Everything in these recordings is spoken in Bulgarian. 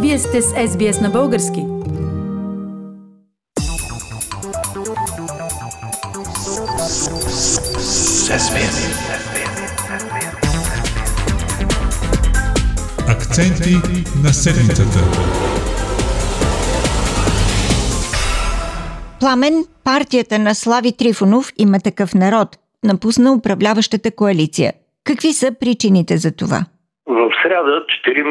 Вие сте с SBS на български. Акценти на седмицата. Пламен, партията на Слави Трифонов „Има такъв народ“ напусна управляващата коалиция. Какви са причините за това? В сряда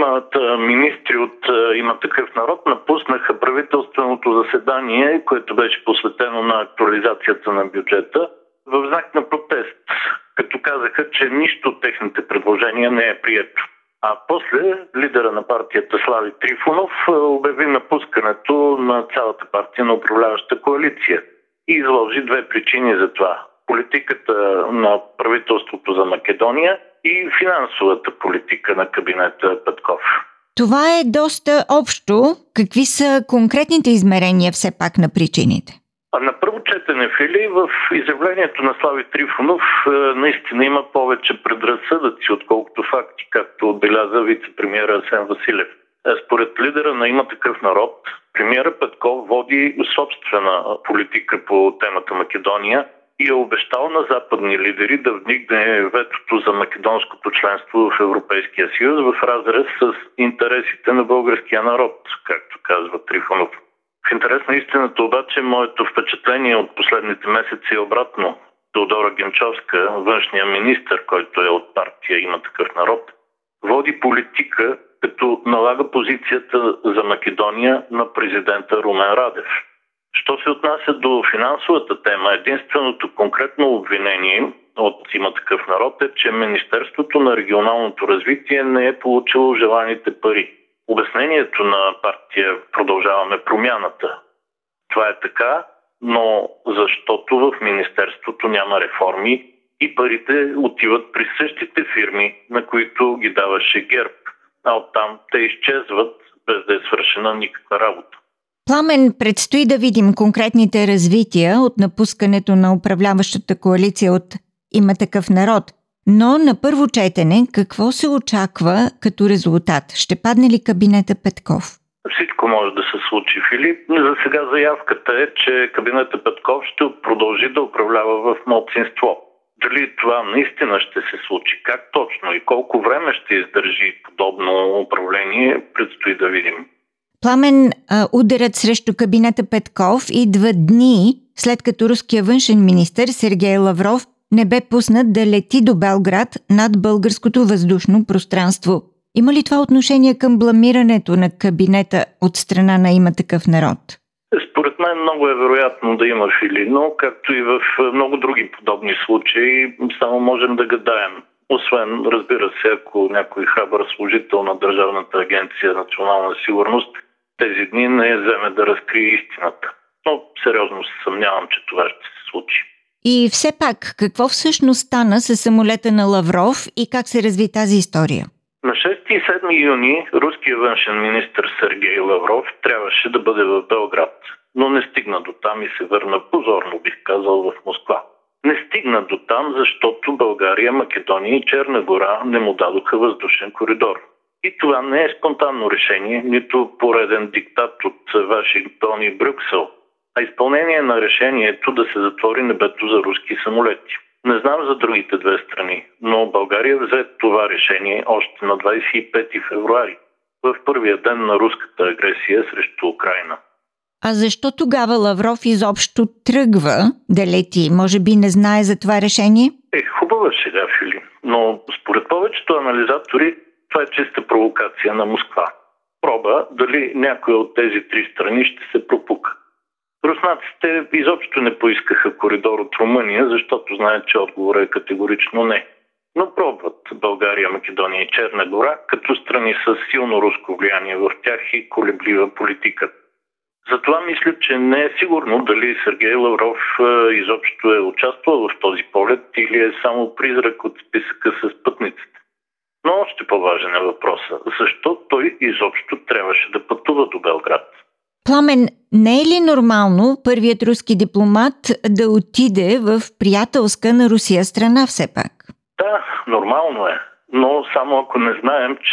4 министри от „Има такъв народ“ напуснаха правителственото заседание, което беше посветено на актуализацията на бюджета, в знак на протест, като казаха, че нищо от техните предложения не е прието. А после лидера на партията Слави Трифонов обяви напускането на цялата партия на управляваща коалиция и изложи 2 причини за това. Политиката на правителството за Македония и финансовата политика на кабинета Петков. Това е доста общо. Какви са конкретните измерения все пак на причините? На първо четене, Фили, в изявлението на Слави Трифонов наистина има повече предразсъдъци, отколкото факти, както отбеляза вице-премиера Асен Василев. Според лидера на „Има такъв народ“, премиера Петков води собствена политика по темата Македония и е обещал на западни лидери да вдигне ветото за македонското членство в Европейския съюз в разрез с интересите на българския народ, както казва Трифонов. В интерес на истината обаче, моето впечатление от последните месеци е обратно. Теодора Генчовска, външния министър, който е от партия „Има такъв народ“, води политика, като налага позицията за Македония на президента Румен Радев. Що се отнася до финансовата тема, единственото конкретно обвинение от „Има такъв народ“ е, че Министерството на регионалното развитие не е получило желаните пари. Обяснението на партия „Продължаваме промяната“. Това е така, но защото в Министерството няма реформи и парите отиват при същите фирми, на които ги даваше ГЕРБ, а оттам те изчезват без да е свършена никаква работа. Пламен, предстои да видим конкретните развития от напускането на управляващата коалиция от „Има такъв народ“. Но на първо четене какво се очаква като резултат? Ще падне ли кабинета Петков? Всичко може да се случи, Филип. За сега заявката е, че кабинета Петков ще продължи да управлява в малцинство. Дали това наистина ще се случи, как точно и колко време ще издържи подобно управление, предстои да видим. Пламен, ударът срещу кабинета Петков идва дни след като руския външен министър Сергей Лавров не бе пуснат да лети до Белград над българското въздушно пространство. Има ли това отношение към бламирането на кабинета от страна на „Има такъв народ“? Според мен много е вероятно да има, Фили, но както и в много други подобни случаи, само можем да гадаем. Освен, разбира се, ако някой храбър служител на Държавната агенция национална сигурност тези дни не вземе да разкрие истината. Но сериозно се съмнявам, че това ще се случи. И все пак, какво всъщност стана с самолета на Лавров и как се разви тази история? На 6 и 7 юни руският външен министър Сергей Лавров трябваше да бъде в Белград, но не стигна до там и се върна позорно, бих казал, в Москва. Не стигна до там, защото България, Македония и Черна гора не му дадоха въздушен коридор. И това не е спонтанно решение, нито пореден диктат от Вашингтон и Брюксел, а изпълнение на решението да се затвори небето за руски самолети. Не знам за другите 2 страни, но България взе това решение още на 25 февруари, в първия ден на руската агресия срещу Украйна. А защо тогава Лавров изобщо тръгва да лети? Може би не знае за това решение? Хубава шега, Фили, но според повечето анализатори това е чиста провокация на Москва. Проба дали някоя от тези 3 страни ще се пропука. Руснаците изобщо не поискаха коридор от Румъния, защото знаят, че отговорът е категорично не. Но пробват България, Македония и Черна гора, като страни с силно руско влияние в тях и колеблива политика. Затова мисля, че не е сигурно дали Сергей Лавров изобщо е участвал в този полет или е само призрак от списъка с пътниците. Но още по-важен е въпроса. Защо той изобщо трябваше да пътува до Белград? Пламен, не е ли нормално първият руски дипломат да отиде в приятелска на Русия страна все пак? Да, нормално е. Но само ако не знаем, че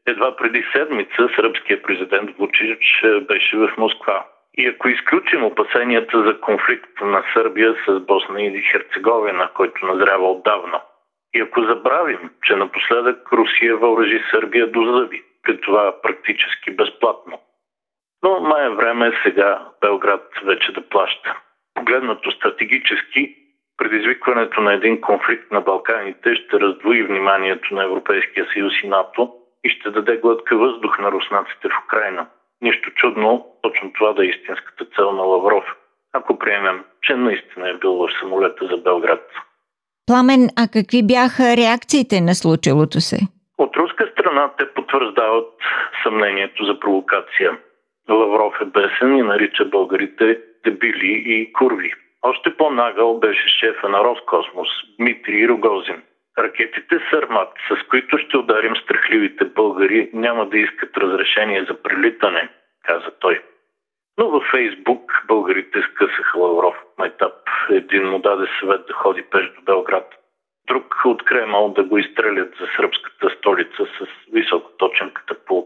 едва преди седмица сръбският президент Вучич беше в Москва. И ако изключим опасенията за конфликт на Сърбия с Босна и Херцеговина, който назрява отдавна, и ако забравим, че напоследък Русия въоръжи Сърбия до зъби, при това практически безплатно. Но май е време сега Белград вече да плаща. Погледнато стратегически, предизвикването на един конфликт на Балканите ще раздвои вниманието на Европейския съюз и НАТО и ще даде глътка въздух на руснаците в Украйна. Нищо чудно, точно това да е истинската цел на Лавров, ако приемем, че наистина е бил в самолета за Белград. Пламен, а какви бяха реакциите на случилото се? От руска страна те потвърждават съмнението за провокация. Лавров е бесен и нарича българите дебили и курви. Още по-нагъл беше шефа на Роскосмос Дмитрий Рогозин. Ракетите Сармат, с които ще ударим страхливите българи, няма да искат разрешение за прелитане, каза той. Но във Фейсбук българите скъсаха Лавров от майтап. Един му даде съвет да ходи пеш до Белград. Друг от Кремъл да го изстрелят за сръбската столица с високоточен катапулт.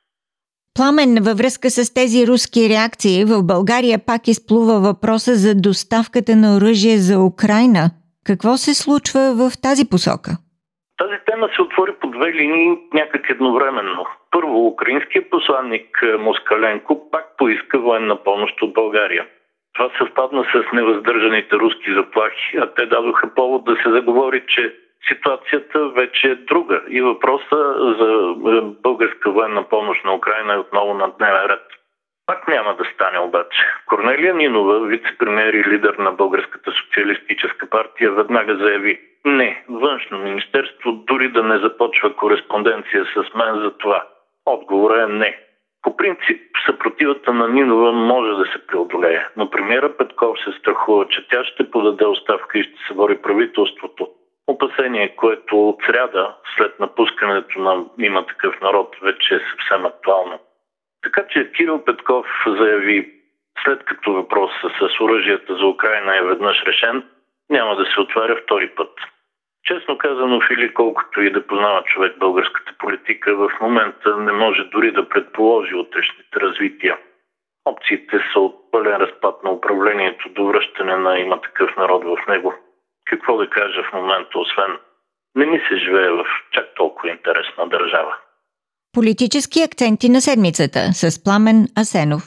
Пламен, във връзка с тези руски реакции, в България пак изплува въпроса за доставката на оръжие за Украйна. Какво се случва в тази посока? Тази тема се отвори по две линии някак едновременно. Първо, украинският посланник Москаленко пак поиска военна помощ от България. Това съвпадна с невъздържаните руски заплахи, а те дадоха повод да се заговори, че ситуацията вече е друга и въпроса за българска военна помощ на Украйна е отново на дневен ред. Пак няма да стане обаче. Корнелия Нинова, вице-премиер и лидер на Българската социалистическа партия, веднага заяви: не, външно министерство дори да не започва кореспонденция с мен за това. Отговорът е не. По принцип, съпротивата на Нинова може да се преодолее, но премиера Петков се страхува, че тя ще подаде оставка и ще събори правителството. Опасение, което от сряда, след напускането на Има такъв народ, вече е съвсем актуално. Така че Кирил Петков заяви: след като въпросът с оръжията за Украйна е веднъж решен, няма да се отваря втори път. Честно казано, Фили, колкото и да познава човек българската политика, в момента не може дори да предположи утрешните развития. Опциите са от пълен разпад на управлението до връщане на Има такъв народ в него. Какво да кажа в момента, освен не ми се живее в чак толкова интересна държава. Политически акценти на седмицата с Пламен Асенов.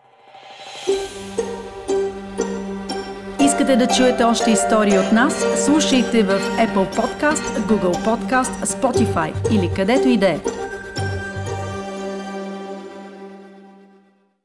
Искате да чуете още истории от нас? Слушайте в Apple Podcast, Google Podcast, Spotify или където и да е.